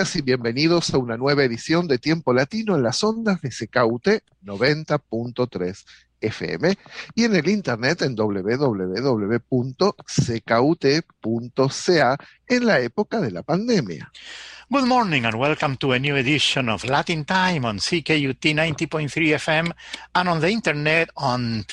y bienvenidos a una nueva edición de Tiempo Latino en las ondas de CKUT 90.3 FM y en el internet en www.ckut.ca en la época de la pandemia. Good morning and welcome to a new edition of Latin Time on CKUT 90.3 FM and on the internet on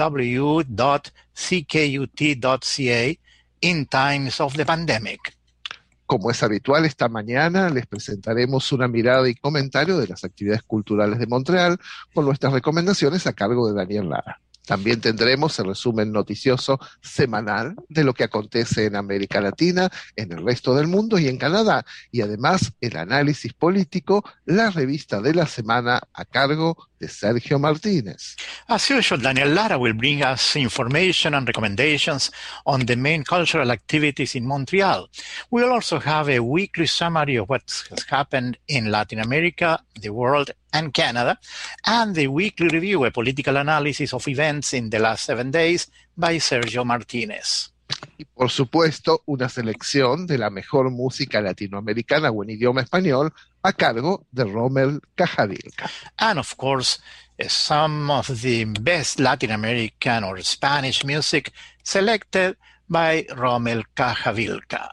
www.ckut.ca in times of the pandemic. Como es habitual, esta mañana les presentaremos una mirada y comentario de las actividades culturales de Montreal con nuestras recomendaciones a cargo de Daniel Lara. También tendremos el resumen noticioso semanal de lo que acontece en América Latina, en el resto del mundo y en Canadá. Y además el análisis político, la revista de la semana a cargo de Sergio Martínez. As usual, Daniel Lara will bring us information and recommendations on the main cultural activities in Montreal. We will also have a weekly summary of what has happened in Latin America, the world, and Canada, and the weekly review, a political analysis of events in the last 7 days by Sergio Martínez. Y por supuesto, una selección de la mejor música latinoamericana o en idioma español a cargo de Rommel Cajavilca. And of course, some of the best Latin American or Spanish music selected by Rommel Cajavilca.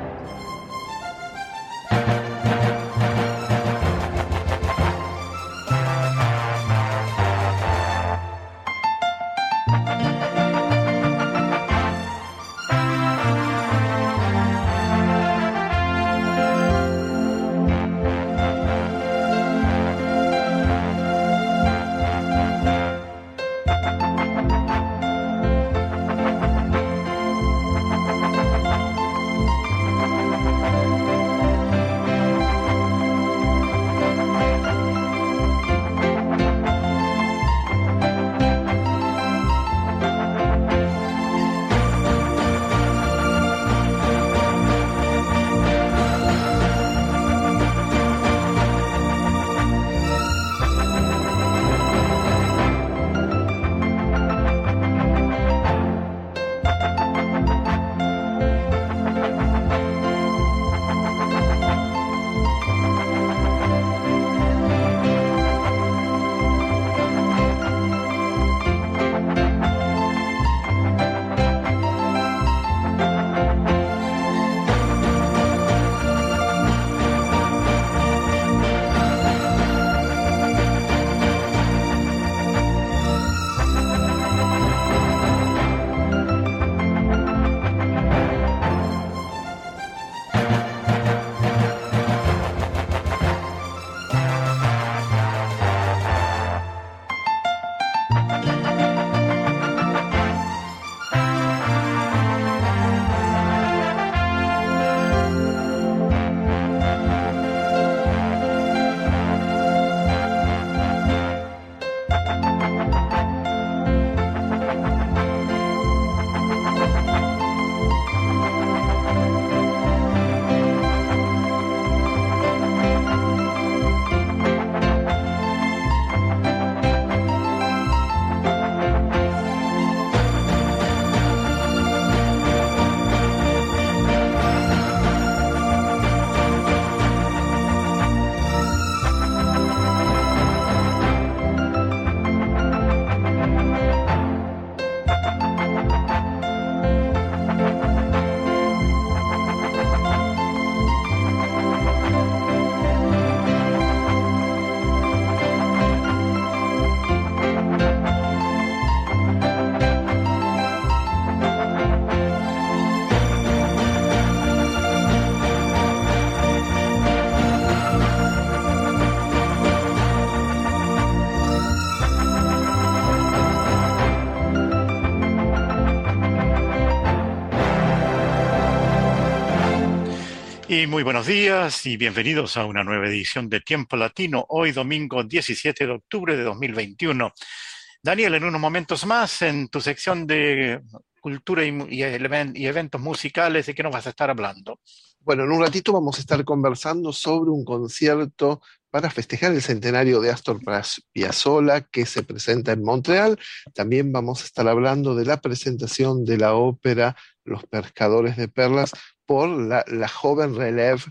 Y muy buenos días y bienvenidos a una nueva edición de Tiempo Latino, hoy domingo 17 de octubre de 2021. Daniel, en unos momentos más, en tu sección de cultura y eventos musicales, ¿de qué nos vas a estar hablando? Bueno, en un ratito vamos a estar conversando sobre un concierto para festejar el centenario de Astor Piazzolla que se presenta en Montreal. También vamos a estar hablando de la presentación de la ópera Los Pescadores de Perlas por la joven Relève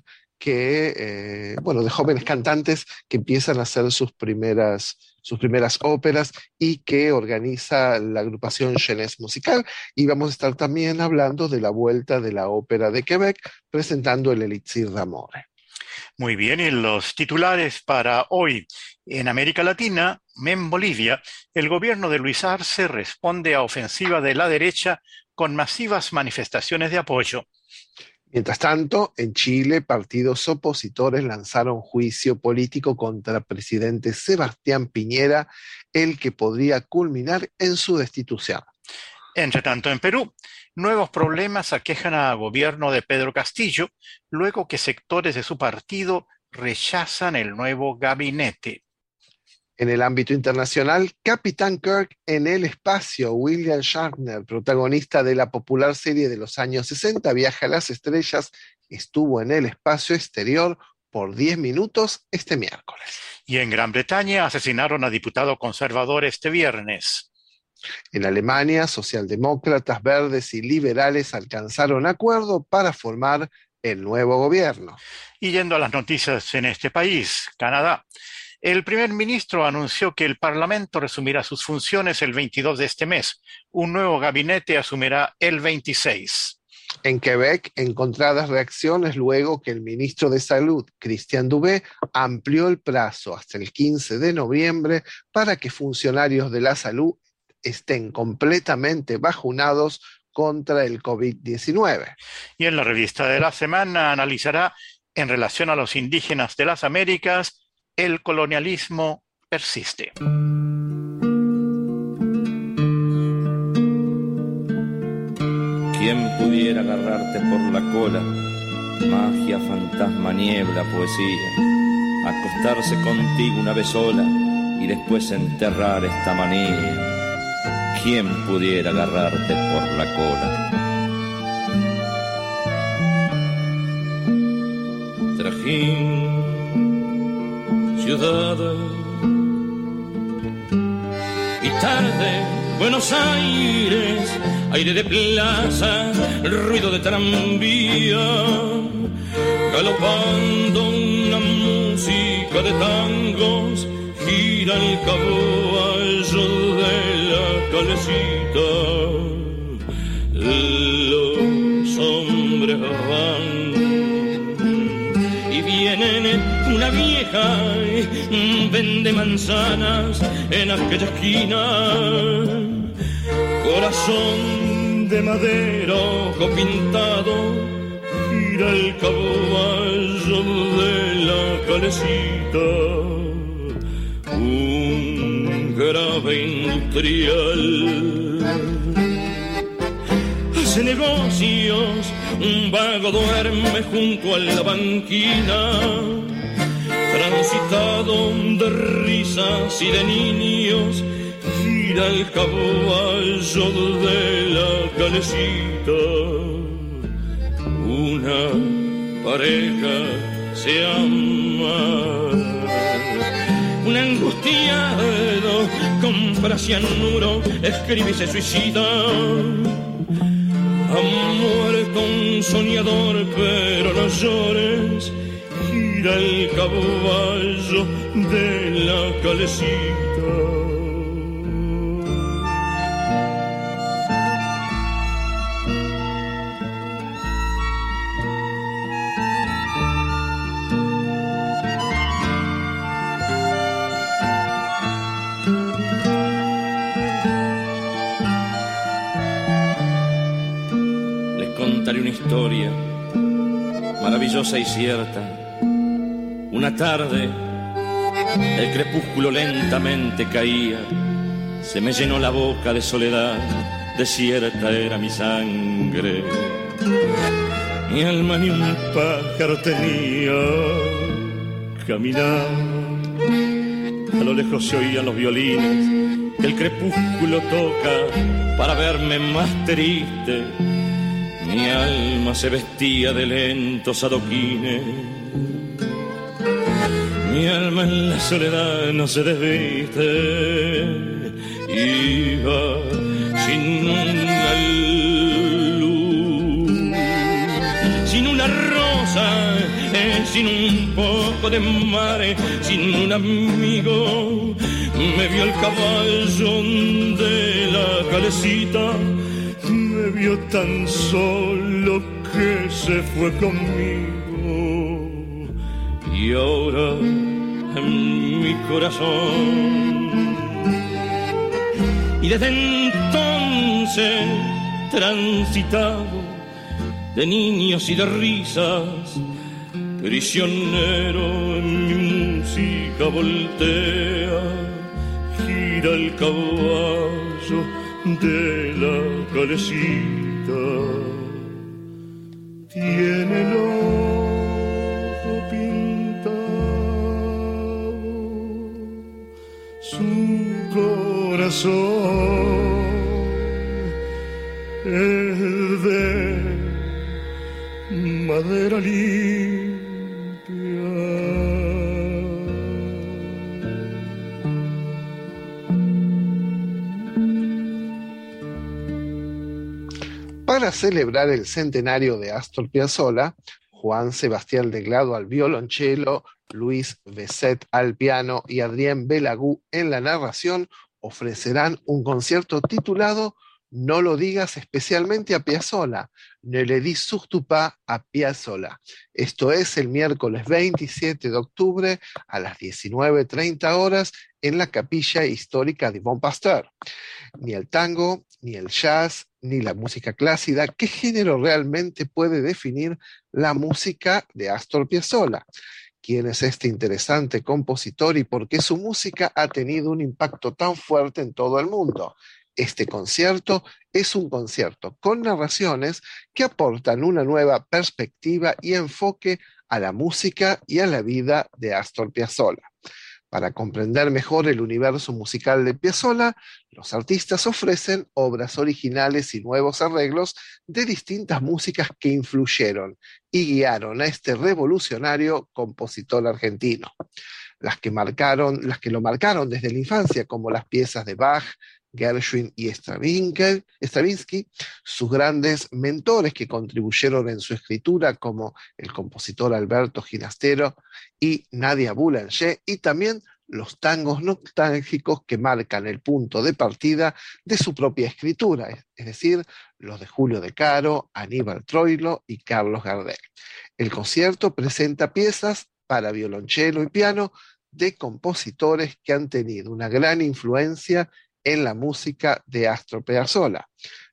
de jóvenes cantantes que empiezan a hacer sus primeras óperas y que organiza la agrupación Jeunesse Musical. Y vamos a estar también hablando de la vuelta de la Ópera de Quebec, presentando el Elixir d'Amore. Muy bien, y los titulares para hoy. En América Latina, en Bolivia, el gobierno de Luis Arce responde a ofensiva de la derecha con masivas manifestaciones de apoyo. Mientras tanto, en Chile, partidos opositores lanzaron juicio político contra el presidente Sebastián Piñera, el que podría culminar en su destitución. Entre tanto, en Perú, nuevos problemas aquejan al gobierno de Pedro Castillo, luego que sectores de su partido rechazan el nuevo gabinete. En el ámbito internacional, Capitán Kirk en el espacio. William Shatner, protagonista de la popular serie de los años 60, Viaje a las Estrellas, estuvo en el espacio exterior por 10 minutos este miércoles. Y en Gran Bretaña asesinaron a diputado conservador este viernes. En Alemania, socialdemócratas, verdes y liberales alcanzaron acuerdo para formar el nuevo gobierno. Y yendo a las noticias en este país, Canadá, el primer ministro anunció que el Parlamento resumirá sus funciones el 22 de este mes. Un nuevo gabinete asumirá el 26. En Quebec, encontradas reacciones luego que el ministro de Salud, Christian Dubé, amplió el plazo hasta el 15 de noviembre para que funcionarios de la salud estén completamente vacunados contra el COVID-19. Y en la revista de la semana analizará, en relación a los indígenas de las Américas, el colonialismo persiste. ¿Quién pudiera agarrarte por la cola? Magia, fantasma, niebla, poesía. Acostarse contigo una vez sola y después enterrar esta manía. ¿Quién pudiera agarrarte por la cola? Trajín, ciudad y tarde, Buenos Aires, aire de plaza, ruido de tranvía, galopando una música de tangos, gira el caballo de la calecita. Los hombres van y vienen. Una vieja vende manzanas en aquella esquina, corazón de madera, ojo pintado, gira el caballo de la calecita. Un grave industrial hace negocios, un vago duerme junto a la banquina, transitado de risas y de niños, gira el caballo de la calecita. Una pareja se ama, un angustiado compra cianuro, escribe y se suicida. Ha muerto un soñador, pero no llores, gira el caballo de la calecita. Les contaré una historia maravillosa y cierta. Una tarde, el crepúsculo lentamente caía, se me llenó la boca de soledad, desierta era mi sangre. Mi alma ni un pájaro tenía, caminaba, a lo lejos se oían los violines que el crepúsculo toca para verme más triste. Mi alma se vestía de lentos adoquines. Mi alma en la soledad no se desviste, iba sin una luz, sin una rosa sin un poco de mare, sin un amigo. Me vio el caballo de la calecita, me vio tan solo que se fue conmigo. Y ahora en mi corazón, y desde entonces transitado de niños y de risas, prisionero en mi música voltea, gira el caballo de la calecita. Tiene el ojo pintado, su corazón es de madera limpia. Para celebrar el centenario de Astor Piazzolla, Juan Sebastián Delgado al violonchelo, Luis Besset al piano y Adrien Belagú en la narración ofrecerán un concierto titulado No lo digas especialmente a Piazzolla, Ne le dis surtout pas a Piazzolla. Esto es el miércoles 27 de octubre a las 19:30 horas en la capilla histórica de Bon Pasteur. Ni el tango, ni el jazz, ni la música clásica, ¿qué género realmente puede definir la música de Astor Piazzolla? ¿Quién es este interesante compositor y por qué su música ha tenido un impacto tan fuerte en todo el mundo? Este concierto es un concierto con narraciones que aportan una nueva perspectiva y enfoque a la música y a la vida de Astor Piazzolla. Para comprender mejor el universo musical de Piazzolla, los artistas ofrecen obras originales y nuevos arreglos de distintas músicas que influyeron y guiaron a este revolucionario compositor argentino. Las que lo marcaron desde la infancia, como las piezas de Bach, Gershwin y Stravinsky, sus grandes mentores que contribuyeron en su escritura, como el compositor Alberto Ginastero y Nadia Boulanger, y también los tangos nostálgicos que marcan el punto de partida de su propia escritura, es decir, los de Julio De Caro, Aníbal Troilo y Carlos Gardel. El concierto presenta piezas para violonchelo y piano de compositores que han tenido una gran influencia en la música de Astor Piazzolla.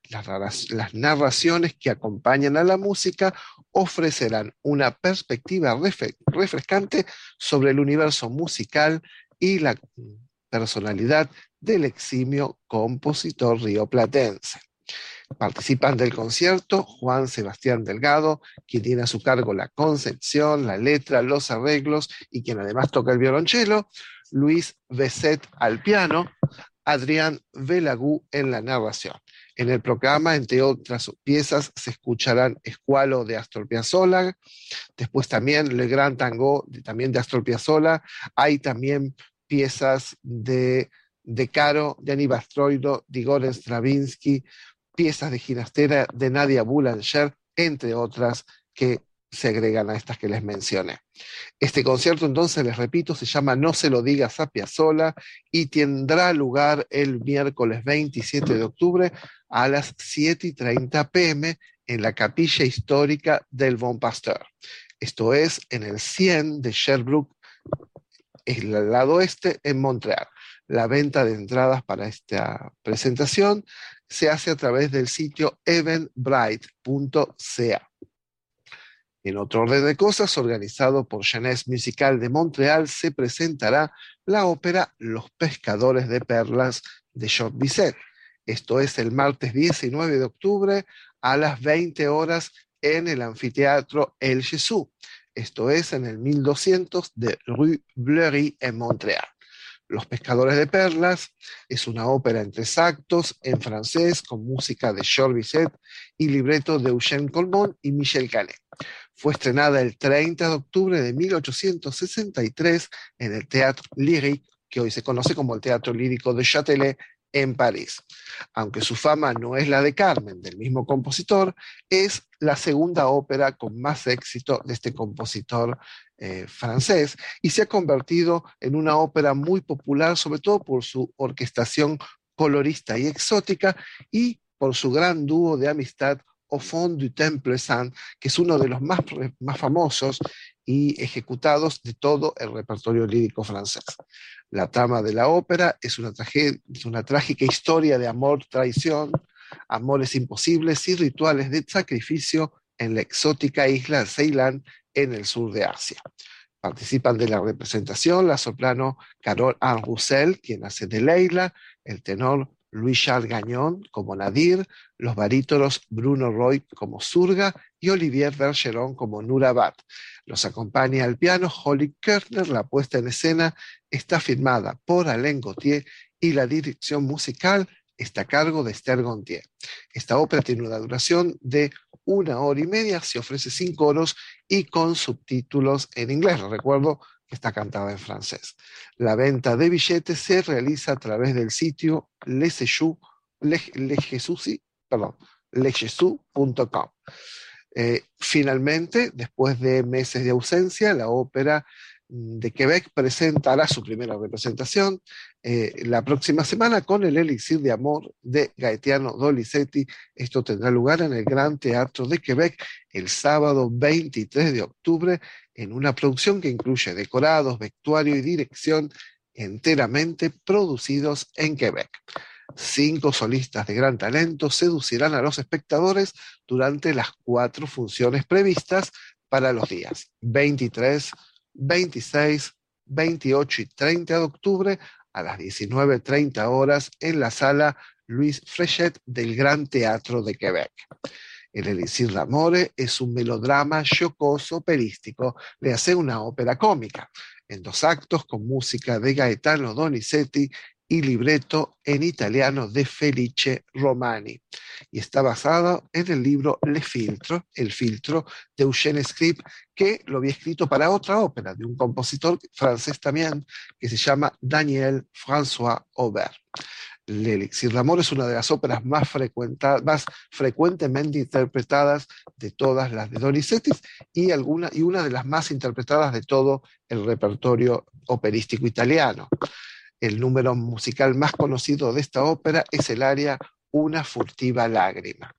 Las narraciones que acompañan a la música ofrecerán una perspectiva refrescante sobre el universo musical y la personalidad del eximio compositor rioplatense. Participan del concierto Juan Sebastián Delgado, quien tiene a su cargo la concepción, la letra, los arreglos y quien además toca el violonchelo, Luis Besset al piano, Adrien Belagú en la narración. En el programa, entre otras piezas, se escucharán Escualo de Astor Piazzolla, después también Le Grand Tango, también de Astor Piazzolla. Hay también piezas de Caro, de Aníbal Troilo, de Igor Stravinsky, piezas de Ginastera, de Nadia Boulanger, entre otras que se agregan a estas que les mencioné. Este concierto, entonces, les repito, se llama No se lo digas a Piazzolla y tendrá lugar el miércoles 27 de octubre a las 7:30 p.m. en la capilla histórica del Bon Pasteur. Esto es en el 100 de Sherbrooke, en el lado oeste, en Montreal. La venta de entradas para esta presentación se hace a través del sitio eventbrite.ca. En otro orden de cosas, organizado por Jeunesse Musicale de Montreal, se presentará la ópera Los Pescadores de Perlas de Georges Bizet. Esto es el martes 19 de octubre a las 20 horas en el anfiteatro El Jesús. Esto es en el 1200 de Rue Bleury en Montreal. Los Pescadores de Perlas es una ópera en 3 actos en francés con música de Georges Bizet y libreto de Eugène Colmont y Michel Canet. Fue estrenada el 30 de octubre de 1863 en el Théâtre Lyrique, que hoy se conoce como el Teatro Lírico de Châtelet, en París. Aunque su fama no es la de Carmen, del mismo compositor, es la segunda ópera con más éxito de este compositor francés y se ha convertido en una ópera muy popular, sobre todo por su orquestación colorista y exótica y por su gran dúo de amistad Au fond du Temple Saint, que es uno de los más famosos y ejecutados de todo el repertorio lírico francés. La trama de la ópera es una trágica historia de amor, traición, amores imposibles y rituales de sacrificio en la exótica isla de Ceilán, en el sur de Asia. Participan de la representación la soprano Carole Anne Roussel, quien hace de Leila, el tenor Louis-Charles Gagnon como Nadir, los barítonos Bruno Roy como Surga y Olivier Bergeron como Nurabat. Los acompaña al piano Holly Kerner. La puesta en escena está firmada por Alain Gauthier y la dirección musical está a cargo de Esther Gontier. Esta ópera tiene una duración de 1 hora y media, se ofrece sin coros y con subtítulos en inglés. Recuerdo que está cantada en francés. La venta de billetes se realiza a través del sitio lejesus.com. Finalmente, después de meses de ausencia, la ópera de Quebec presentará su primera representación la próxima semana con el Elixir de Amor de Gaetano Donizetti. Esto tendrá lugar en el Gran Teatro de Quebec el sábado 23 de octubre en una producción que incluye decorados, vestuario y dirección enteramente producidos en Quebec. 5 solistas de gran talento seducirán a los espectadores durante las 4 funciones previstas para los días 23, 26, 28 y 30 de octubre a las 19:30 horas en la sala Louis Fréchet del Gran Teatro de Quebec. El Elixir d'Amore es un melodrama jocoso operístico, le hace una ópera cómica, en 2 actos con música de Gaetano Donizetti y libreto en italiano de Felice Romani. Y está basado en el libro Le Filtro, El Filtro, de Eugène Scribe, que lo había escrito para otra ópera de un compositor francés también, que se llama Daniel François Aubert. El Elixir d'Amor es una de las óperas más frecuentemente interpretadas de todas las de Donizetti y una de las más interpretadas de todo el repertorio operístico italiano. El número musical más conocido de esta ópera es el aria Una furtiva lágrima.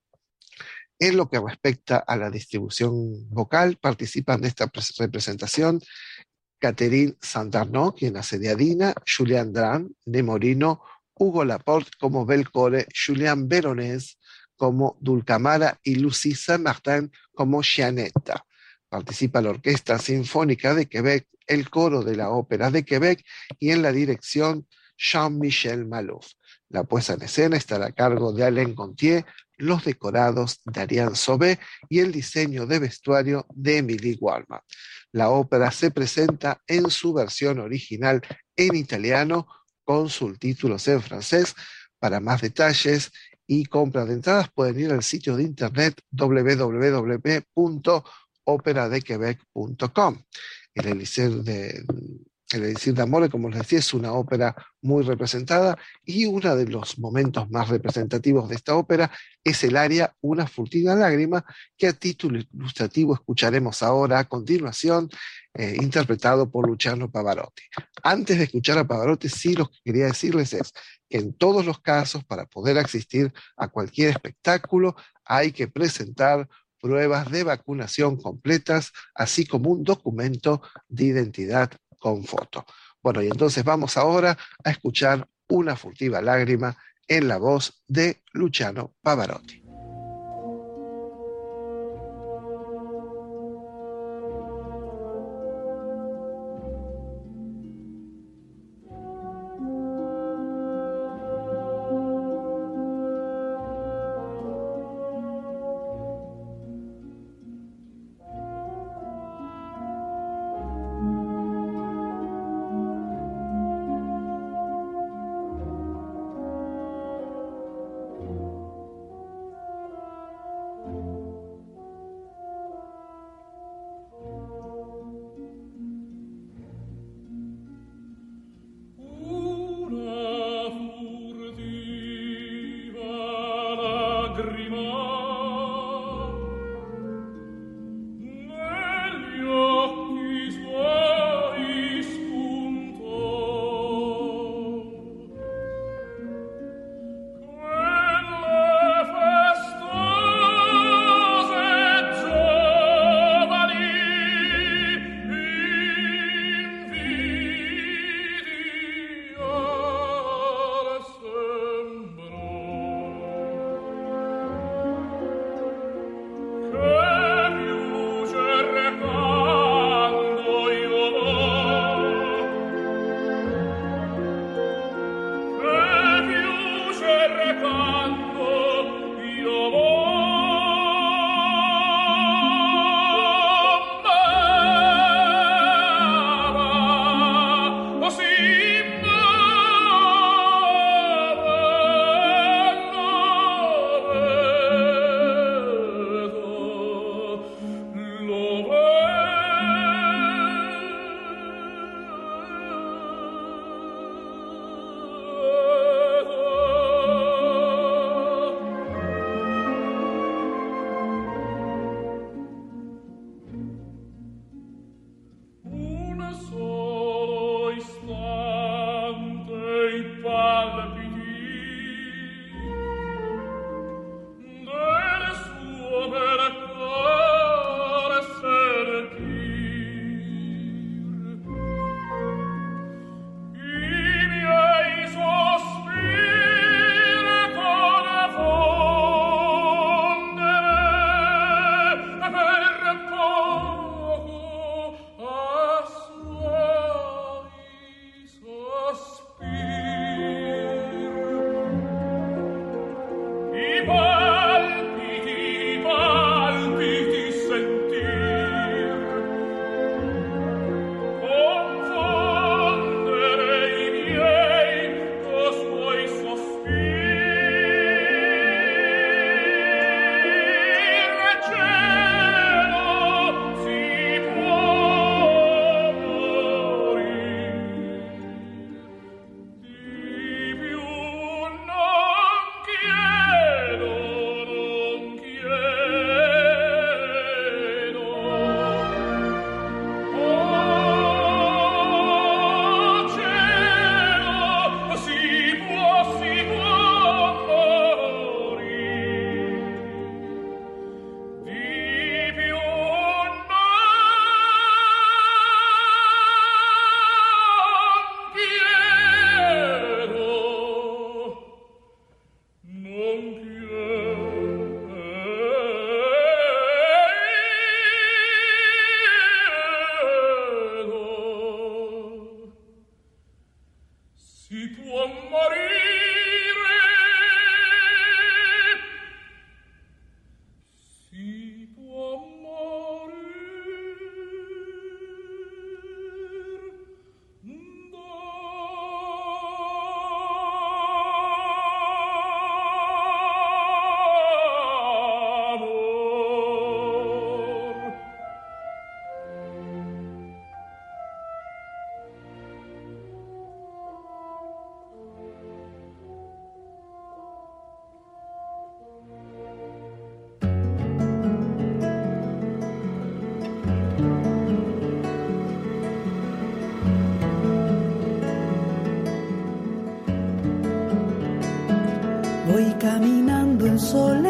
En lo que respecta a la distribución vocal, participan de esta representación Catherine Saint-Arnaud, quien hace de Adina, Julian Dran de Morino, Hugo Laporte como Belcore, Julien Veronese como Dulcamara y Lucie Saint-Martin como Gianetta. Participa la Orquesta Sinfónica de Quebec, el coro de la Ópera de Quebec y en la dirección Jean-Michel Malouf. La puesta en escena estará a cargo de Alain Gontier, los decorados de Ariane Sauvé y el diseño de vestuario de Émilie Walman. La ópera se presenta en su versión original en italiano con subtítulos en francés. Para más detalles y compra de entradas pueden ir al sitio de internet www.operadequebec.com. El Elixir d'Amore, como les decía, es una ópera muy representada y uno de los momentos más representativos de esta ópera es el aria Una furtiva lágrima, que a título ilustrativo escucharemos ahora a continuación, interpretado por Luciano Pavarotti. Antes de escuchar a Pavarotti, sí, lo que quería decirles es que en todos los casos, para poder asistir a cualquier espectáculo, hay que presentar pruebas de vacunación completas, así como un documento de identidad con foto. Bueno, y entonces vamos ahora a escuchar Una furtiva lágrima en la voz de Luciano Pavarotti. Voy caminando en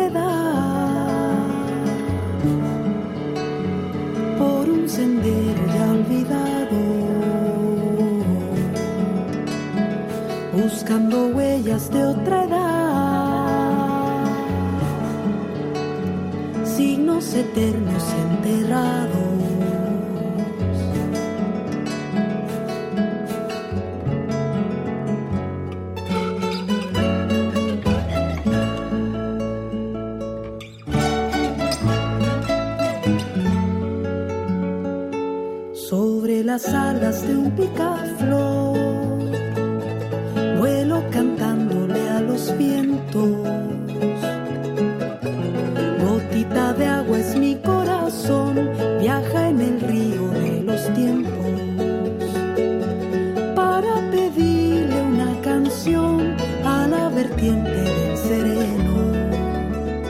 soledad por un sendero ya olvidado, buscando huellas de otra edad, signos eternos enterrados. Las alas de un picaflor, vuelo cantándole a los vientos. Gotita de agua es mi corazón, viaja en el río de los tiempos, para pedirle una canción a la vertiente del sereno.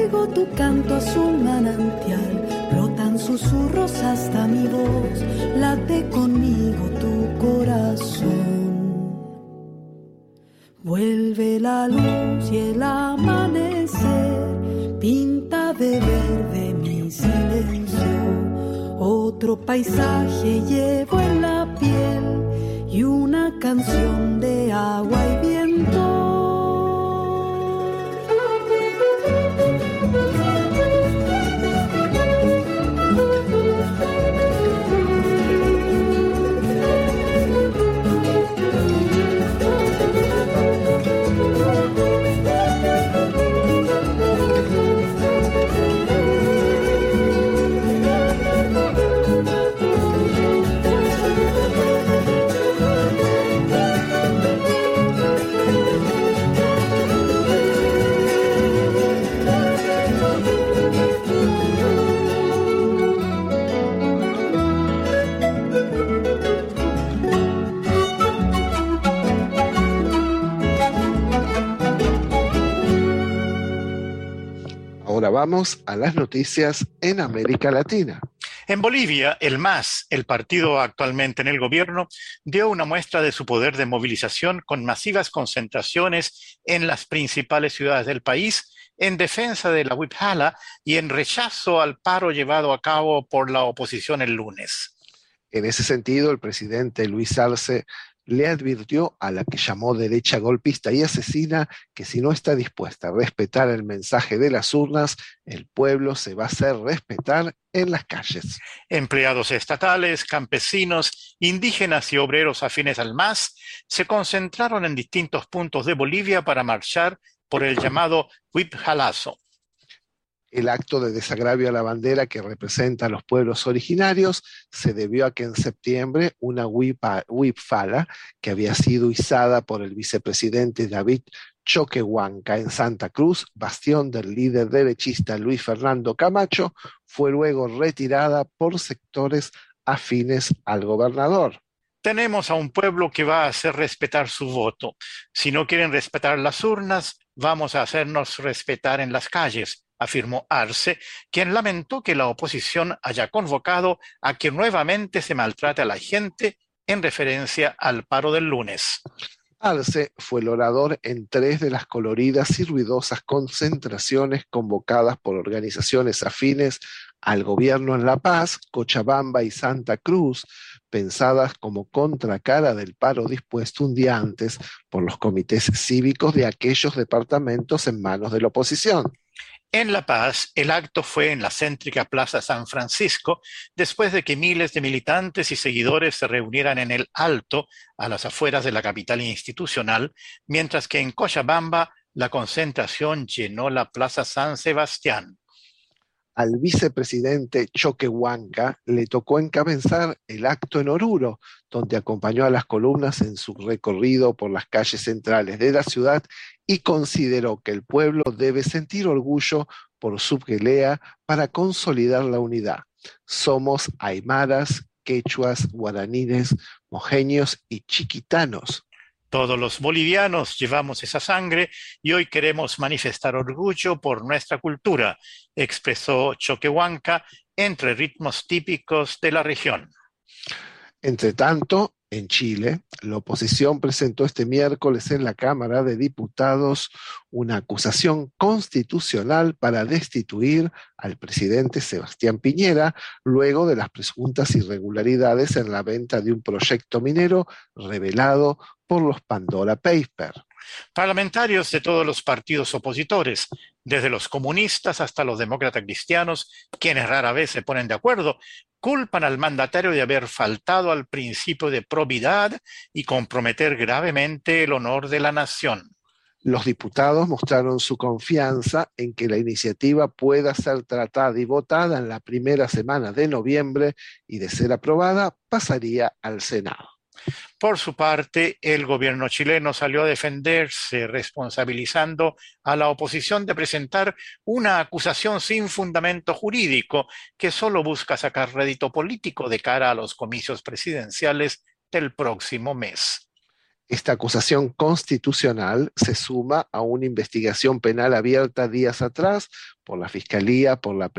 oigo tu canto azul manantial, brotan susurros hasta mi voz, late conmigo tu corazón. Vuelve la luz y el amanecer, pinta de verde mi silencio. Otro paisaje llevo en la piel y una canción de agua y viento. Ahora vamos a las noticias en América Latina. En Bolivia, el MAS, el partido actualmente en el gobierno, dio una muestra de su poder de movilización con masivas concentraciones en las principales ciudades del país en defensa de la Huipala y en rechazo al paro llevado a cabo por la oposición el lunes. En ese sentido, el presidente Luis Arce le advirtió a la que llamó derecha golpista y asesina que si no está dispuesta a respetar el mensaje de las urnas, el pueblo se va a hacer respetar en las calles. Empleados estatales, campesinos, indígenas y obreros afines al MAS se concentraron en distintos puntos de Bolivia para marchar por el llamado Huipjalazo. El acto de desagravio a la bandera que representa a los pueblos originarios se debió a que en septiembre una huipala que había sido izada por el vicepresidente David Choquehuanca en Santa Cruz, bastión del líder derechista Luis Fernando Camacho, fue luego retirada por sectores afines al gobernador. Tenemos a un pueblo que va a hacer respetar su voto. Si no quieren respetar las urnas, vamos a hacernos respetar en las calles, afirmó Arce, quien lamentó que la oposición haya convocado a que nuevamente se maltrate a la gente en referencia al paro del lunes. Arce fue el orador en 3 de las coloridas y ruidosas concentraciones convocadas por organizaciones afines al gobierno en La Paz, Cochabamba y Santa Cruz, pensadas como contracara del paro dispuesto un día antes por los comités cívicos de aquellos departamentos en manos de la oposición. En La Paz, el acto fue en la céntrica Plaza San Francisco, después de que miles de militantes y seguidores se reunieran en el Alto, a las afueras de la capital institucional, mientras que en Cochabamba la concentración llenó la Plaza San Sebastián. Al vicepresidente Choquehuanca le tocó encabezar el acto en Oruro, donde acompañó a las columnas en su recorrido por las calles centrales de la ciudad y consideró que el pueblo debe sentir orgullo por su pelea para consolidar la unidad. Somos aymaras, quechuas, guaraníes, mojeños y chiquitanos. Todos los bolivianos llevamos esa sangre y hoy queremos manifestar orgullo por nuestra cultura, expresó Choquehuanca entre ritmos típicos de la región. Entre tanto, en Chile, la oposición presentó este miércoles en la Cámara de Diputados una acusación constitucional para destituir al presidente Sebastián Piñera luego de las presuntas irregularidades en la venta de un proyecto minero revelado por los Pandora Papers. Parlamentarios de todos los partidos opositores, desde los comunistas hasta los demócratas cristianos, quienes rara vez se ponen de acuerdo, culpan al mandatario de haber faltado al principio de probidad y comprometer gravemente el honor de la nación. Los diputados mostraron su confianza en que la iniciativa pueda ser tratada y votada en la primera semana de noviembre y, de ser aprobada, pasaría al Senado. Por su parte, el gobierno chileno salió a defenderse, responsabilizando a la oposición de presentar una acusación sin fundamento jurídico que solo busca sacar rédito político de cara a los comicios presidenciales del próximo mes. Esta acusación constitucional se suma a una investigación penal abierta días atrás por la Fiscalía por la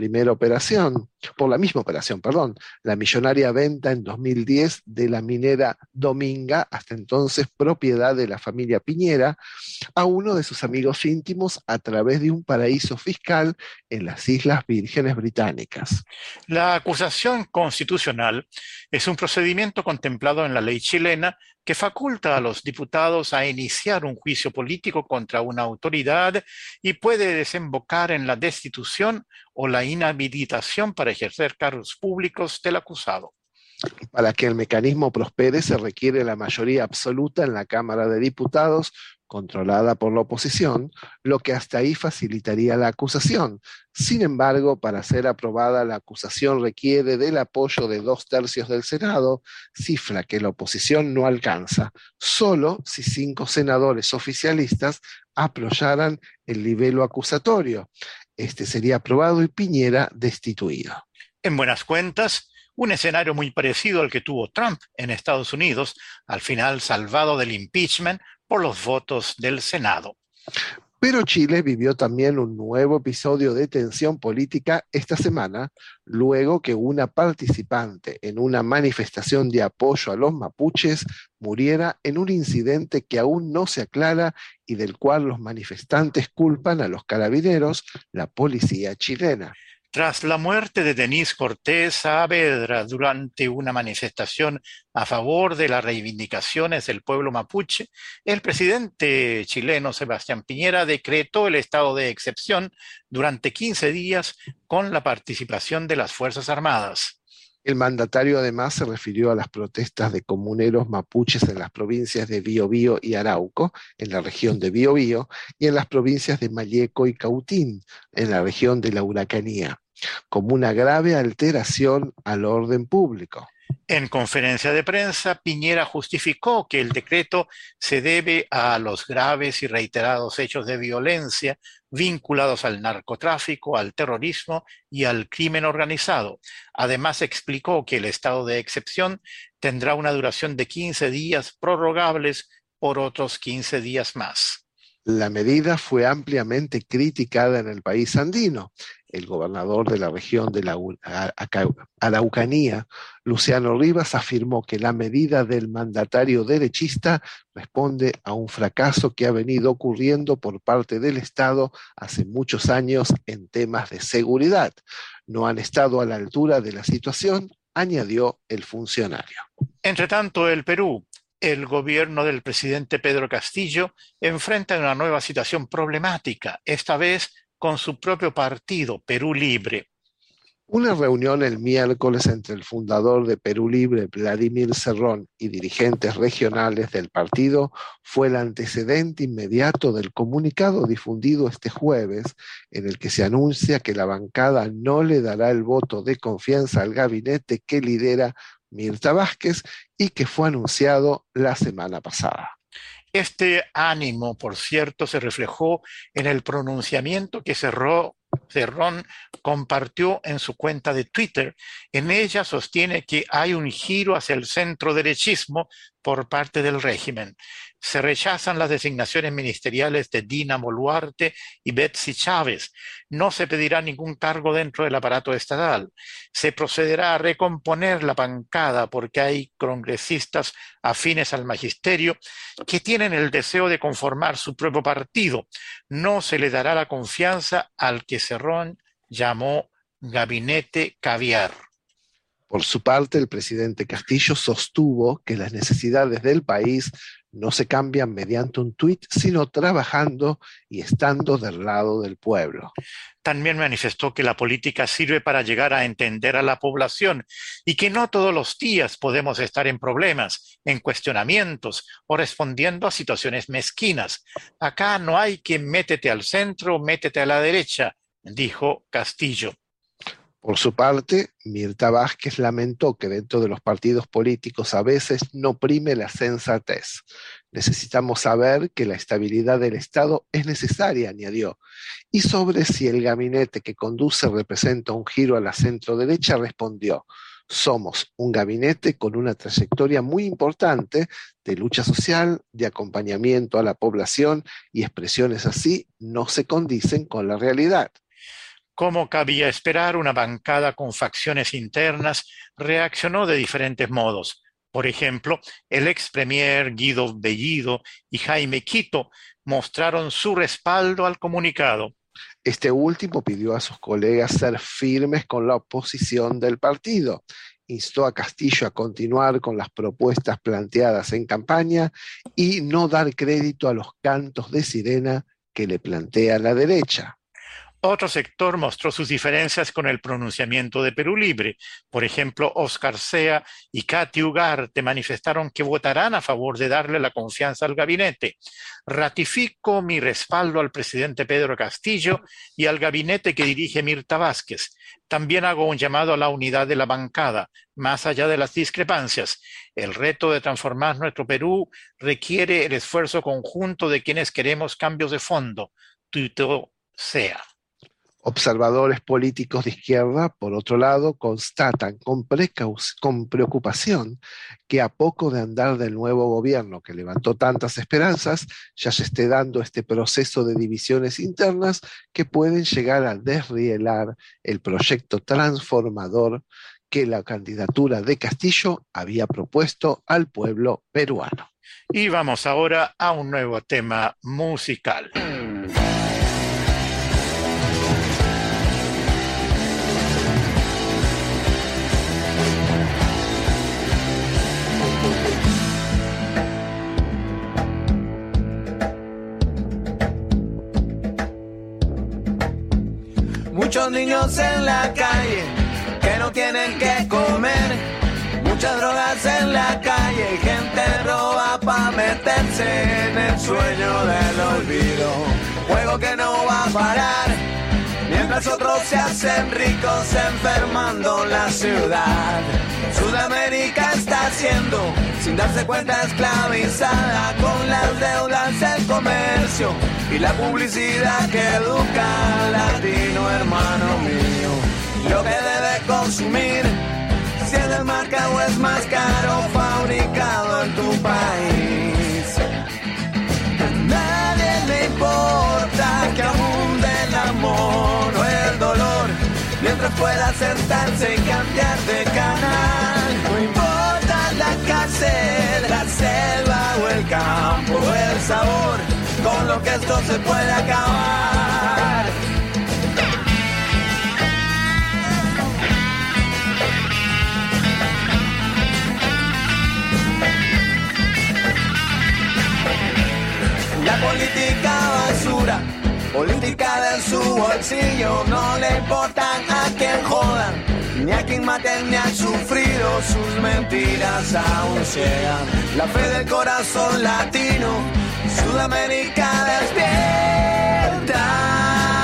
misma operación, perdón, la millonaria venta en 2010 de la minera Dominga, hasta entonces propiedad de la familia Piñera, a uno de sus amigos íntimos a través de un paraíso fiscal en las Islas Vírgenes Británicas. La acusación constitucional es un procedimiento contemplado en la ley chilena que faculta a los diputados a iniciar un juicio político contra una autoridad y puede desembocar en la destitución o la inhabilitación para ejercer cargos públicos del acusado. Para que el mecanismo prospere se requiere la mayoría absoluta en la Cámara de Diputados, controlada por la oposición, lo que hasta ahí facilitaría la acusación. Sin embargo, para ser aprobada, la acusación requiere del apoyo de 2/3 del Senado, cifra que la oposición no alcanza, solo si 5 senadores oficialistas apoyaran el libelo acusatorio. Este sería aprobado y Piñera destituido. En buenas cuentas, un escenario muy parecido al que tuvo Trump en Estados Unidos, al final salvado del impeachment por los votos del Senado. Pero Chile vivió también un nuevo episodio de tensión política esta semana, luego que una participante en una manifestación de apoyo a los mapuches muriera en un incidente que aún no se aclara y del cual los manifestantes culpan a los carabineros, la policía chilena. Tras la muerte de Denise Cortés Saavedra durante una manifestación a favor de las reivindicaciones del pueblo mapuche, el presidente chileno Sebastián Piñera decretó el estado de excepción durante 15 días con la participación de las Fuerzas Armadas. El mandatario además se refirió a las protestas de comuneros mapuches en las provincias de Biobío y Arauco, en la región de Biobío, y en las provincias de Malleco y Cautín, en la región de la Araucanía, como una grave alteración al orden público. En conferencia de prensa, Piñera justificó que el decreto se debe a los graves y reiterados hechos de violencia vinculados al narcotráfico, al terrorismo y al crimen organizado. Además, explicó que el estado de excepción tendrá una duración de 15 días prorrogables por otros 15 días más. La medida fue ampliamente criticada en el país andino. El gobernador de la región de la Araucanía, Luciano Rivas, afirmó que la medida del mandatario derechista responde a un fracaso que ha venido ocurriendo por parte del Estado hace muchos años en temas de seguridad. No han estado a la altura de la situación, añadió el funcionario. Entre tanto, el Perú. El gobierno del presidente Pedro Castillo enfrenta una nueva situación problemática, esta vez con su propio partido, Perú Libre. Una reunión el miércoles entre el fundador de Perú Libre, Vladimir Cerrón, y dirigentes regionales del partido fue el antecedente inmediato del comunicado difundido este jueves, en el que se anuncia que la bancada no le dará el voto de confianza al gabinete que lidera Mirta Vázquez y que fue anunciado la semana pasada. Este ánimo, por cierto, se reflejó en el pronunciamiento que Cerrón compartió en su cuenta de Twitter. En ella sostiene que hay un giro hacia el centro-derechismo por parte del régimen. Se rechazan las designaciones ministeriales de Dina Boluarte y Betsy Chávez. No se pedirá ningún cargo dentro del aparato estatal. Se procederá a recomponer la bancada porque hay congresistas afines al magisterio que tienen el deseo de conformar su propio partido. No se le dará la confianza al que Cerrón llamó Gabinete Caviar. Por su parte, el presidente Castillo sostuvo que las necesidades del país no se cambian mediante un tuit, sino trabajando y estando del lado del pueblo. También manifestó que la política sirve para llegar a entender a la población y que no todos los días podemos estar en problemas, en cuestionamientos o respondiendo a situaciones mezquinas. Acá no hay que métete al centro, métete a la derecha, dijo Castillo. Por su parte, Mirta Vázquez lamentó que dentro de los partidos políticos a veces no prime la sensatez. Necesitamos saber que la estabilidad del Estado es necesaria, añadió. Y sobre si el gabinete que conduce representa un giro a la centro-derecha, respondió: somos un gabinete con una trayectoria muy importante de lucha social, de acompañamiento a la población, y expresiones así no se condicen con la realidad. Como cabía esperar, una bancada con facciones internas reaccionó de diferentes modos. Por ejemplo, el ex premier Guido Bellido y Jaime Quito mostraron su respaldo al comunicado. Este último pidió a sus colegas ser firmes con la oposición del partido. Instó a Castillo a continuar con las propuestas planteadas en campaña y no dar crédito a los cantos de sirena que le plantea la derecha. Otro sector mostró sus diferencias con el pronunciamiento de Perú Libre. Por ejemplo, Óscar Sea y Katy Ugarte manifestaron que votarán a favor de darle la confianza al gabinete. Ratifico mi respaldo al presidente Pedro Castillo y al gabinete que dirige Mirta Vázquez. También hago un llamado a la unidad de la bancada, más allá de las discrepancias. El reto de transformar nuestro Perú requiere el esfuerzo conjunto de quienes queremos cambios de fondo. Tuiteó Sea. Observadores políticos de izquierda, por otro lado, constatan con preocupación que a poco de andar del nuevo gobierno que levantó tantas esperanzas, ya se esté dando este proceso de divisiones internas que pueden llegar a desrielar el proyecto transformador que la candidatura de Castillo había propuesto al pueblo peruano. Y vamos ahora a un nuevo tema musical. Muchos niños en la calle que no tienen que comer, muchas drogas en la calle y gente roba pa' meterse en el sueño del olvido. Juego que no va a parar, mientras otros se hacen ricos enfermando la ciudad. Sudamérica está siendo, sin darse cuenta, esclavizada con las deudas, el comercio y la publicidad que educa al latino, hermano mío. Lo que debe consumir, si es de marca o es más caro, fabricado en tu país. A nadie le importa que abunde el amor o el dolor, mientras pueda sentarse y cambiar de canal. No importa la cárcel, la selva o el campo, el sabor, con lo que esto se puede acabar. La política basura, política de su bolsillo, no le importan a quien jodan, ni a quien maten, ni han sufrido, sus mentiras aún ciegan. La fe del corazón latino, Sudamérica despierta.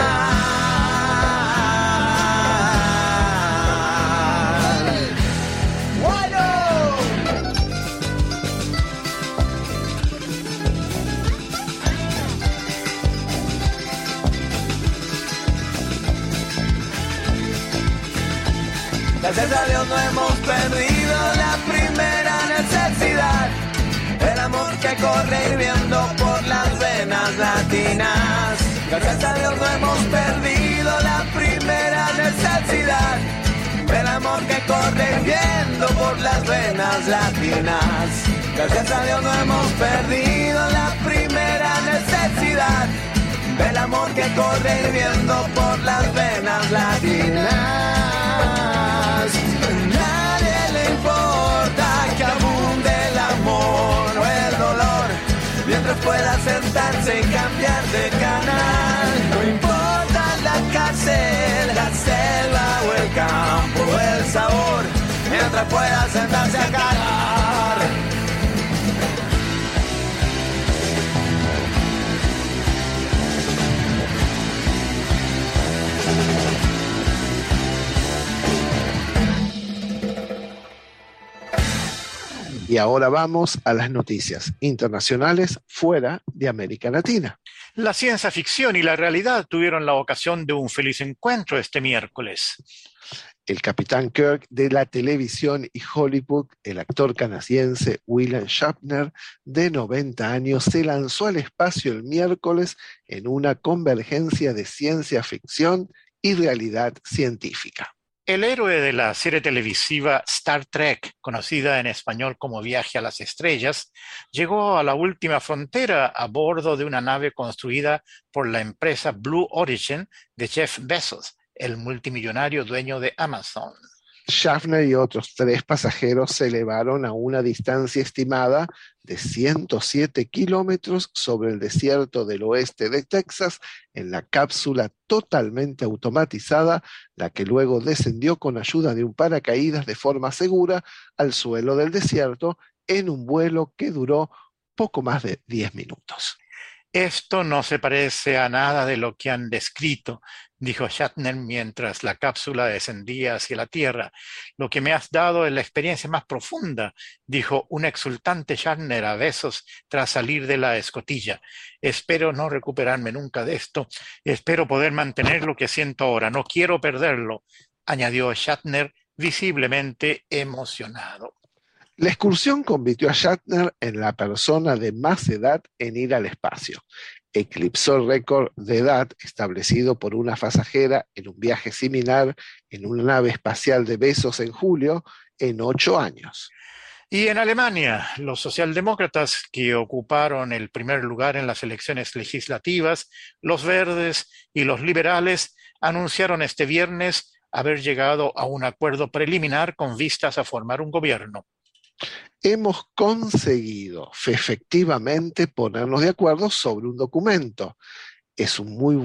Gracias a Dios no hemos perdido la primera necesidad, el amor que corre hirviendo por las venas latinas. Gracias a Dios no hemos perdido la primera necesidad, el amor que corre hirviendo por las venas latinas. Gracias a Dios no hemos perdido la primera necesidad, el amor que corre hirviendo por las venas latinas. Nadie le importa que abunde el amor o el dolor, mientras pueda sentarse y cambiar de canal. No importa la cárcel, la selva o el campo o el sabor, mientras pueda sentarse a cagar. Y ahora vamos a las noticias internacionales fuera de América Latina. La ciencia ficción y la realidad tuvieron la ocasión de un feliz encuentro este miércoles. El Capitán Kirk de la televisión y Hollywood, el actor canadiense William Shatner, de 90 años, se lanzó al espacio el miércoles en una convergencia de ciencia ficción y realidad científica. El héroe de la serie televisiva Star Trek, conocida en español como Viaje a las Estrellas, llegó a la última frontera a bordo de una nave construida por la empresa Blue Origin de Jeff Bezos, el multimillonario dueño de Amazon. Shatner y otros 3 pasajeros se elevaron a una distancia estimada de 107 kilómetros sobre el desierto del oeste de Texas en la cápsula totalmente automatizada, la que luego descendió con ayuda de un paracaídas de forma segura al suelo del desierto en un vuelo que duró poco más de 10 minutos. Esto no se parece a nada de lo que han descrito, dijo Shatner mientras la cápsula descendía hacia la Tierra. Lo que me has dado es la experiencia más profunda, dijo un exultante Shatner a Bezos tras salir de la escotilla. Espero no recuperarme nunca de esto. Espero poder mantener lo que siento ahora. No quiero perderlo, añadió Shatner visiblemente emocionado. La excursión convirtió a Shatner en la persona de más edad en ir al espacio. Eclipsó el récord de edad establecido por una pasajera en un viaje similar en una nave espacial de Bezos en julio en 8 años. Y en Alemania, los socialdemócratas que ocuparon el primer lugar en las elecciones legislativas, los verdes y los liberales anunciaron este viernes haber llegado a un acuerdo preliminar con vistas a formar un gobierno. Hemos conseguido efectivamente ponernos de acuerdo sobre un documento. Es un muy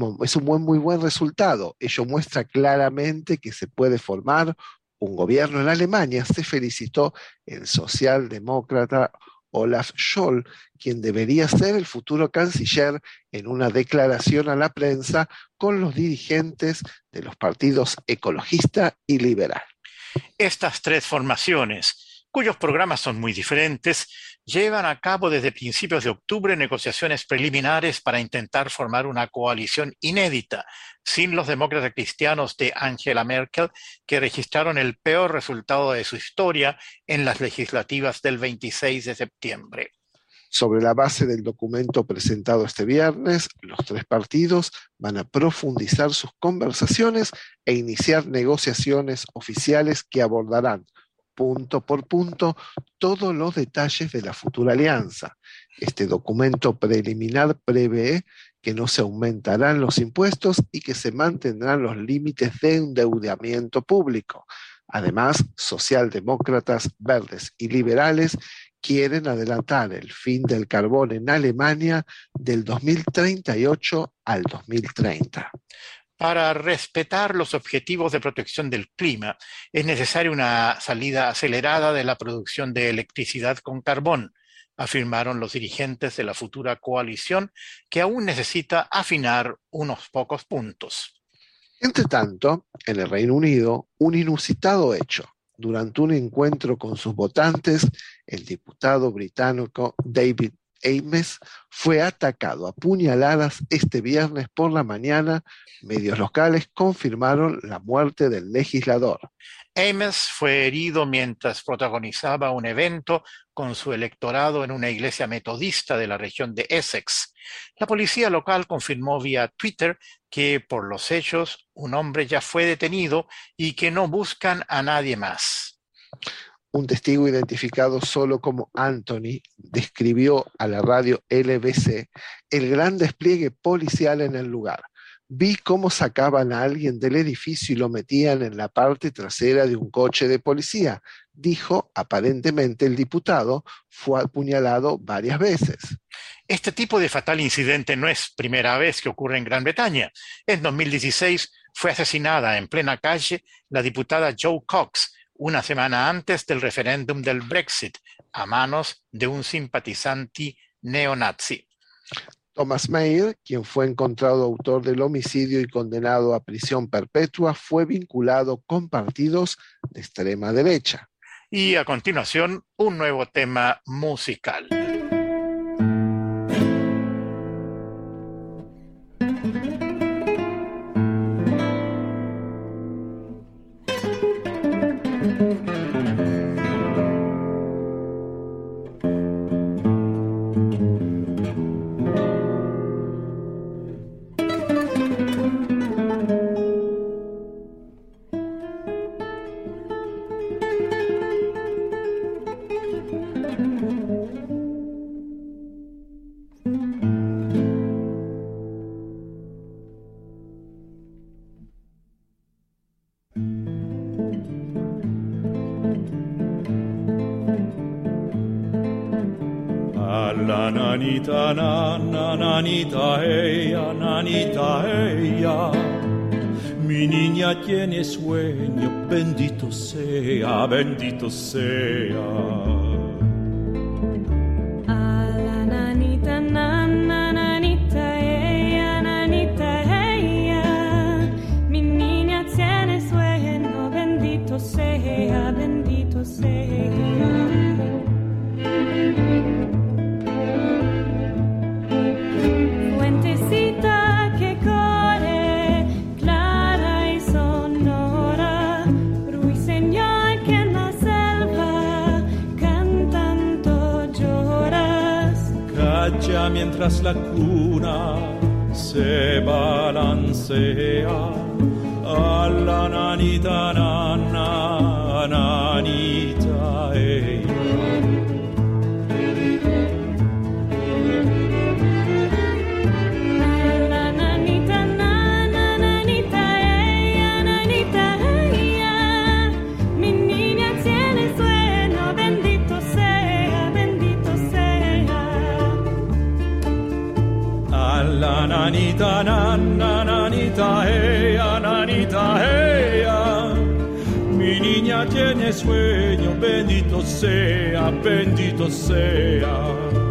buen resultado. Ello muestra claramente que se puede formar un gobierno en Alemania, se felicitó el socialdemócrata Olaf Scholz, quien debería ser el futuro canciller, en una declaración a la prensa con los dirigentes de los partidos ecologista y liberal. Estas 3 formaciones, cuyos programas son muy diferentes, llevan a cabo desde principios de octubre negociaciones preliminares para intentar formar una coalición inédita, sin los demócratas cristianos de Angela Merkel, que registraron el peor resultado de su historia en las legislativas del 26 de septiembre. Sobre la base del documento presentado este viernes, los 3 partidos van a profundizar sus conversaciones e iniciar negociaciones oficiales que abordarán punto por punto todos los detalles de la futura alianza. Este documento preliminar prevé que no se aumentarán los impuestos y que se mantendrán los límites de endeudamiento público. Además, socialdemócratas, verdes y liberales quieren adelantar el fin del carbón en Alemania del 2038 al 2030. Para respetar los objetivos de protección del clima, es necesaria una salida acelerada de la producción de electricidad con carbón, afirmaron los dirigentes de la futura coalición, que aún necesita afinar unos pocos puntos. Entre tanto, en el Reino Unido, un inusitado hecho. Durante un encuentro con sus votantes, el diputado británico David Amess fue atacado a puñaladas este viernes por la mañana. Medios locales confirmaron la muerte del legislador. Amess fue herido mientras protagonizaba un evento con su electorado en una iglesia metodista de la región de Essex. La policía local confirmó vía Twitter que por los hechos un hombre ya fue detenido y que no buscan a nadie más. Un testigo identificado solo como Anthony describió a la radio LBC el gran despliegue policial en el lugar. Vi cómo sacaban a alguien del edificio y lo metían en la parte trasera de un coche de policía, dijo. Aparentemente el diputado fue apuñalado varias veces. Este tipo de fatal incidente no es primera vez que ocurre en Gran Bretaña. En 2016 fue asesinada en plena calle la diputada Jo Cox, una semana antes del referéndum del Brexit, a manos de un simpatizante neonazi. Thomas Mayer, quien fue encontrado autor del homicidio y condenado a prisión perpetua, fue vinculado con partidos de extrema derecha. Y a continuación, un nuevo tema musical. la nanita, nanita, ella. Mi niña tiene sueño, bendito sea, bendito sea. A la nanita, nanita, ella. Mi niña tiene sueño, bendito sea, bendito sea. Fuentecita que corre, clara y sonora, ruiseñor que en la selva cantando lloras. Calla mientras la cuna se balancea. A la nanita, nanita, ella. Nanita, nanita, ella. Mi niña tiene sueño, bendito sea, bendito sea.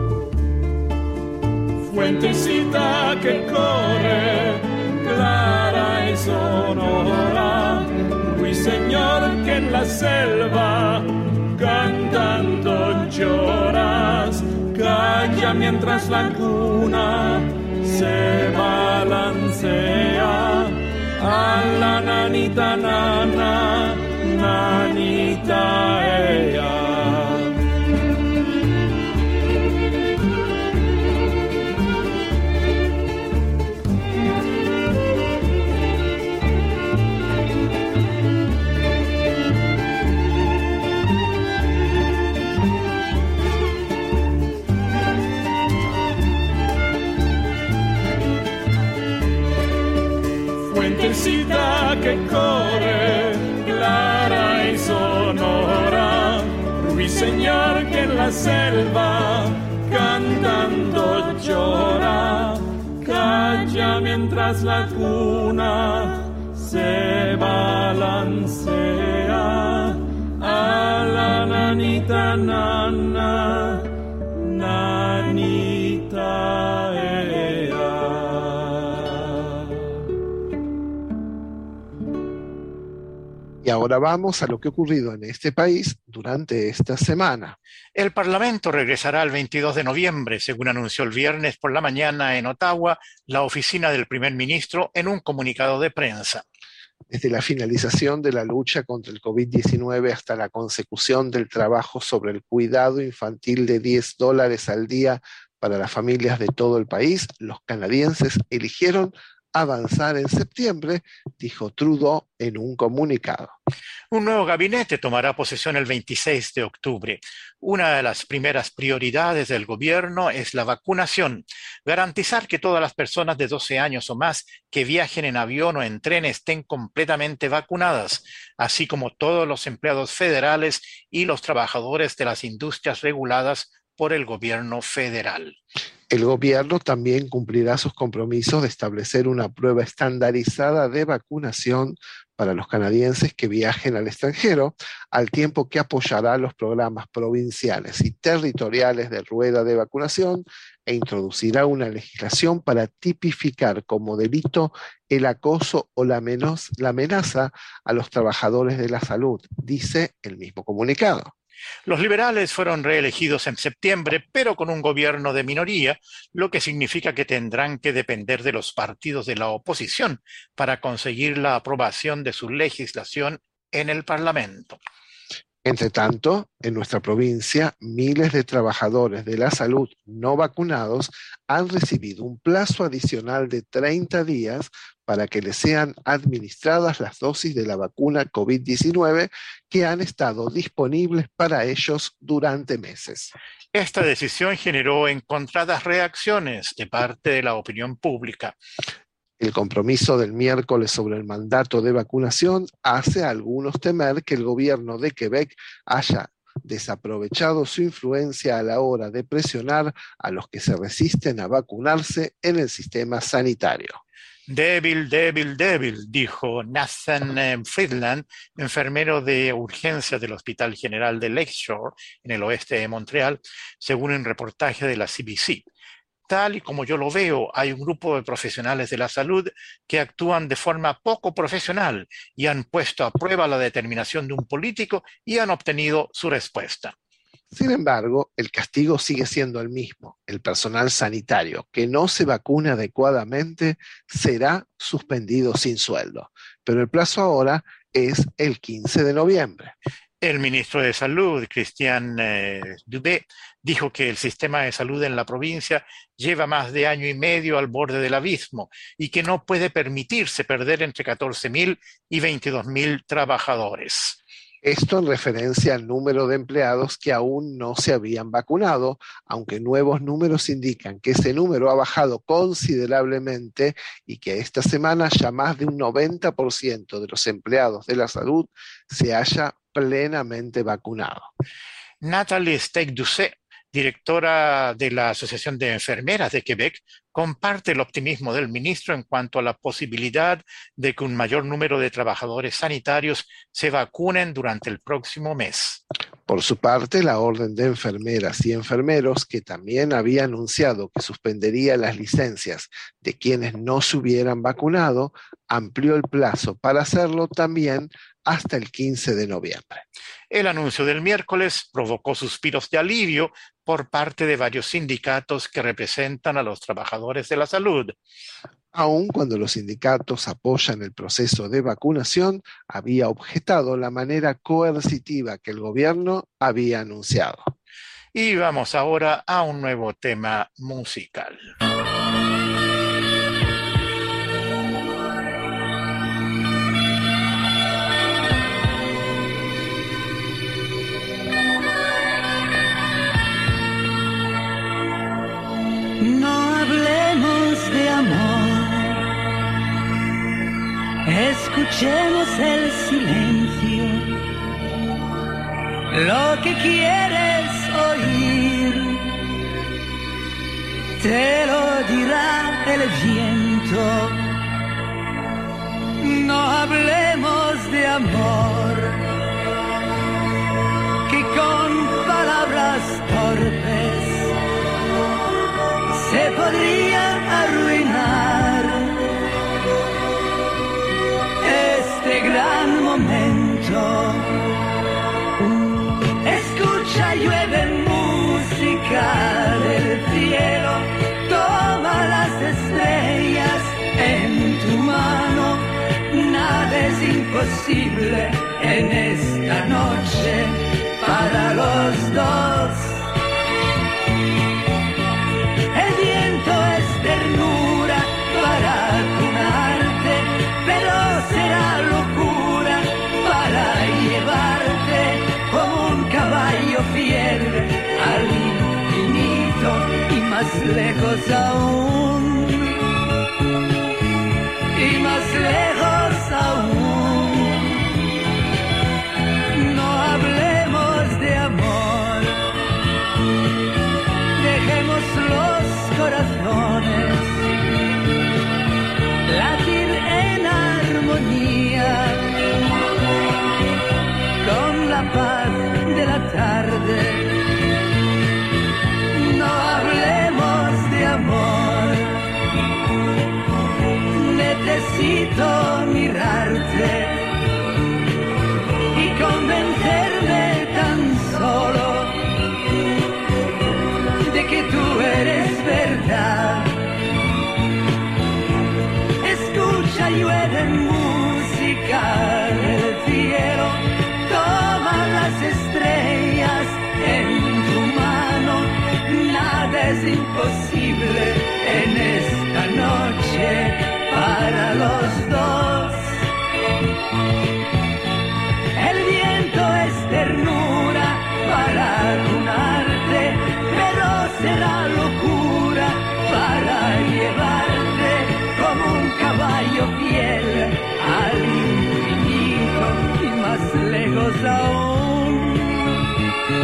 Fuentecita que corre, clara y sonora, ruiseñor que en la selva cantando lloras. Calla mientras la cuna se balancea. A la nanita, nanita, ella. Fuentecita que corre, clara y sonora, ruiseñor que en la selva cantando llora. Calla mientras la cuna se balancea. A la nanita, nanita, ella. Y ahora vamos a lo que ha ocurrido en este país durante esta semana. El Parlamento regresará el 22 de noviembre, según anunció el viernes por la mañana en Ottawa la oficina del primer ministro en un comunicado de prensa. Desde la finalización de la lucha contra el COVID-19 hasta la consecución del trabajo sobre el cuidado infantil de $10 al día para las familias de todo el país, los canadienses eligieron avanzar en septiembre, dijo Trudeau en un comunicado. Un nuevo gabinete tomará posesión el 26 de octubre. Una de las primeras prioridades del gobierno es la vacunación, garantizar que todas las personas de 12 años o más que viajen en avión o en tren estén completamente vacunadas, así como todos los empleados federales y los trabajadores de las industrias reguladas por el gobierno federal. El gobierno también cumplirá sus compromisos de establecer una prueba estandarizada de vacunación para los canadienses que viajen al extranjero, al tiempo que apoyará los programas provinciales y territoriales de rueda de vacunación e introducirá una legislación para tipificar como delito el acoso o la amenaza a los trabajadores de la salud, dice el mismo comunicado. Los liberales fueron reelegidos en septiembre, pero con un gobierno de minoría, lo que significa que tendrán que depender de los partidos de la oposición para conseguir la aprobación de su legislación en el Parlamento. Entre tanto, en nuestra provincia, miles de trabajadores de la salud no vacunados han recibido un plazo adicional de 30 días para que les sean administradas las dosis de la vacuna COVID-19 que han estado disponibles para ellos durante meses. Esta decisión generó encontradas reacciones de parte de la opinión pública. El compromiso del miércoles sobre el mandato de vacunación hace a algunos temer que el gobierno de Quebec haya desaprovechado su influencia a la hora de presionar a los que se resisten a vacunarse en el sistema sanitario. Débil, débil, débil, dijo Nathan Friedland, enfermero de urgencias del Hospital General de Lakeshore, en el oeste de Montreal, según un reportaje de la CBC. Tal y como yo lo veo, hay un grupo de profesionales de la salud que actúan de forma poco profesional y han puesto a prueba la determinación de un político y han obtenido su respuesta. Sin embargo, el castigo sigue siendo el mismo. El personal sanitario que no se vacuna adecuadamente será suspendido sin sueldo. Pero el plazo ahora es el 15 de noviembre. El ministro de Salud, Christian Dubé, dijo que el sistema de salud en la provincia lleva más de año y medio al borde del abismo y que no puede permitirse perder entre 14.000 y 22.000 trabajadores. Esto en referencia al número de empleados que aún no se habían vacunado, aunque nuevos números indican que ese número ha bajado considerablemente y que esta semana ya más de un 90% de los empleados de la salud se haya plenamente vacunado. Nathalie Steig-Doucet, directora de la Asociación de Enfermeras de Quebec, comparte el optimismo del ministro en cuanto a la posibilidad de que un mayor número de trabajadores sanitarios se vacunen durante el próximo mes. Por su parte, la Orden de Enfermeras y Enfermeros, que también había anunciado que suspendería las licencias de quienes no se hubieran vacunado, amplió el plazo para hacerlo también hasta el 15 de noviembre. El anuncio del miércoles provocó suspiros de alivio por parte de varios sindicatos que representan a los trabajadores de la salud. Aun cuando los sindicatos apoyan el proceso de vacunación, había objetado la manera coercitiva que el gobierno había anunciado. Y vamos ahora a un nuevo tema musical. No hablemos de amor, escuchemos el silencio, lo que quieres oír, te lo dirá el viento. No hablemos de amor, que con palabras torpes se podría arruinar este gran momento. Escucha, llueve música del cielo, toma las estrellas en tu mano. Nada es imposible en esta noche para los dos. Ternura para vacunarte, pero será locura para llevarte como un caballo fiel al infinito y más lejos aún, y más lejos aún. No hablemos de amor, dejemos los corazones latir en armonía con la paz de la tarde. No hablemos de amor, necesito mirarte y convencerme tan solo de que tú eres verdad. Escucha, llueve música del cielo, toma las estrellas en tu mano. Nada es imposible en esta noche para los dos. El viento es ternura para vacunarte, pero será locura para llevarte como un caballo fiel al infinito y más lejos aún.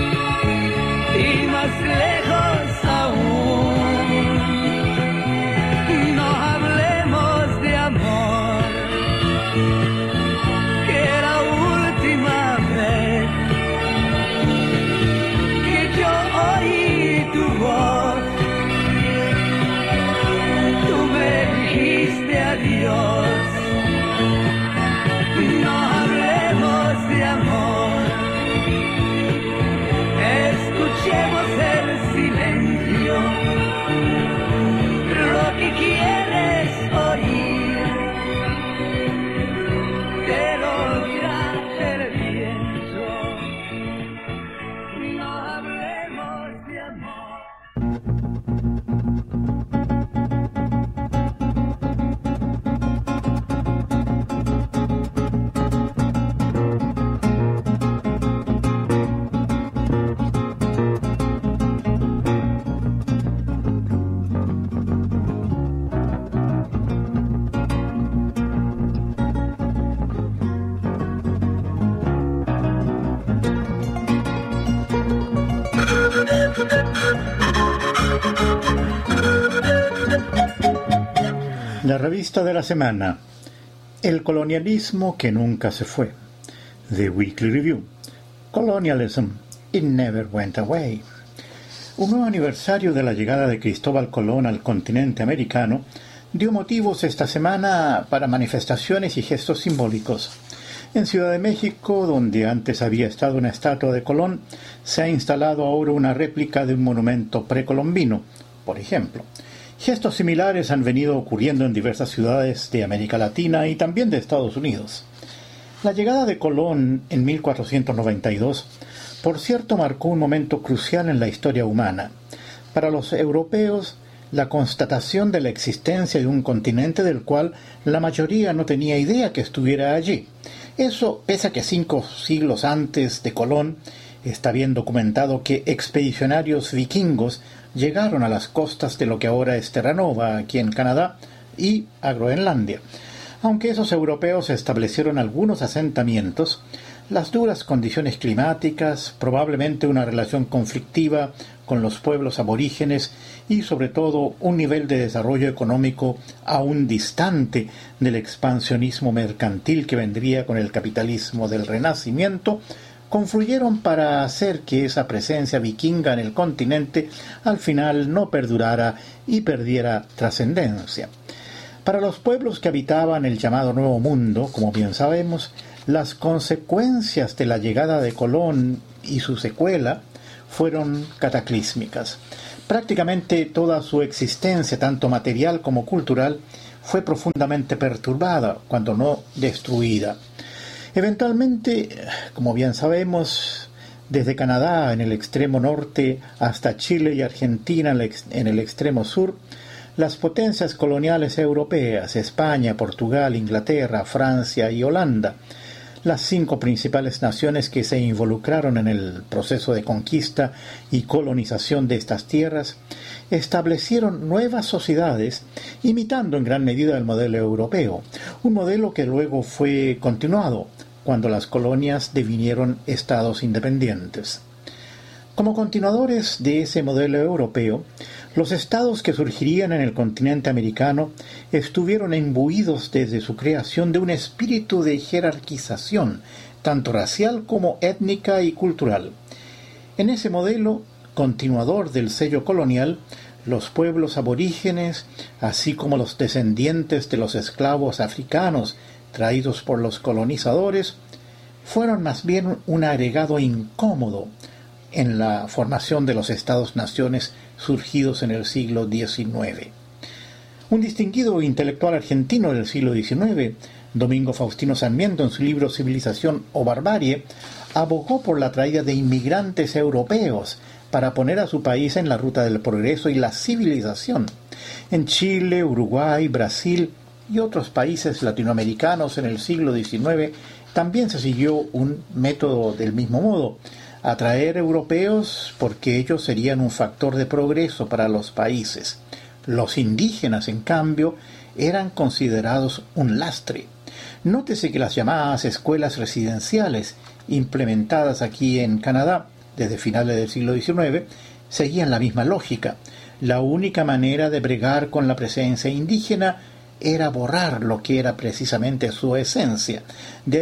La revista de la semana, El colonialismo que nunca se fue. The Weekly Review. Colonialism, it never went away. Un nuevo aniversario de la llegada de Cristóbal Colón al continente americano dio motivos esta semana para manifestaciones y gestos simbólicos. En Ciudad de México, donde antes había estado una estatua de Colón, se ha instalado ahora una réplica de un monumento precolombino, por ejemplo. Gestos similares han venido ocurriendo en diversas ciudades de América Latina y también de Estados Unidos. La llegada de Colón en 1492, por cierto, marcó un momento crucial en la historia humana. Para los europeos, la constatación de la existencia de un continente del cual la mayoría no tenía idea que estuviera allí. Eso, pese a que 5 siglos antes de Colón, está bien documentado que expedicionarios vikingos llegaron a las costas de lo que ahora es Terranova, aquí en Canadá, y a Groenlandia. Aunque esos europeos establecieron algunos asentamientos, las duras condiciones climáticas, probablemente una relación conflictiva con los pueblos aborígenes y sobre todo un nivel de desarrollo económico aún distante del expansionismo mercantil que vendría con el capitalismo del Renacimiento, confluyeron para hacer que esa presencia vikinga en el continente al final no perdurara y perdiera trascendencia. Para los pueblos que habitaban el llamado Nuevo Mundo, como bien sabemos, las consecuencias de la llegada de Colón y su secuela fueron cataclísmicas. Prácticamente toda su existencia, tanto material como cultural, fue profundamente perturbada, cuando no destruida. Eventualmente, como bien sabemos, desde Canadá en el extremo norte hasta Chile y Argentina en el extremo sur, las potencias coloniales europeas, España, Portugal, Inglaterra, Francia y Holanda, las 5 principales naciones que se involucraron en el proceso de conquista y colonización de estas tierras, establecieron nuevas sociedades imitando en gran medida el modelo europeo, un modelo que luego fue continuado cuando las colonias devinieron estados independientes. Como continuadores de ese modelo europeo, los estados que surgirían en el continente americano estuvieron imbuidos desde su creación de un espíritu de jerarquización, tanto racial como étnica y cultural. En ese modelo, continuador del sello colonial, los pueblos aborígenes, así como los descendientes de los esclavos africanos traídos por los colonizadores, fueron más bien un agregado incómodo en la formación de los estados-naciones surgidos en el siglo XIX. Un distinguido intelectual argentino del siglo XIX, Domingo Faustino Sarmiento, en su libro Civilización o Barbarie, abogó por la traída de inmigrantes europeos para poner a su país en la ruta del progreso y la civilización. En Chile, Uruguay, Brasil y otros países latinoamericanos en el siglo XIX también se siguió un método del mismo modo: atraer europeos porque ellos serían un factor de progreso para los países. Los indígenas, en cambio, eran considerados un lastre. Nótese que las llamadas escuelas residenciales, implementadas aquí en Canadá desde finales del siglo XIX, seguían la misma lógica. La única manera de bregar con la presencia indígena era borrar lo que era precisamente su esencia. De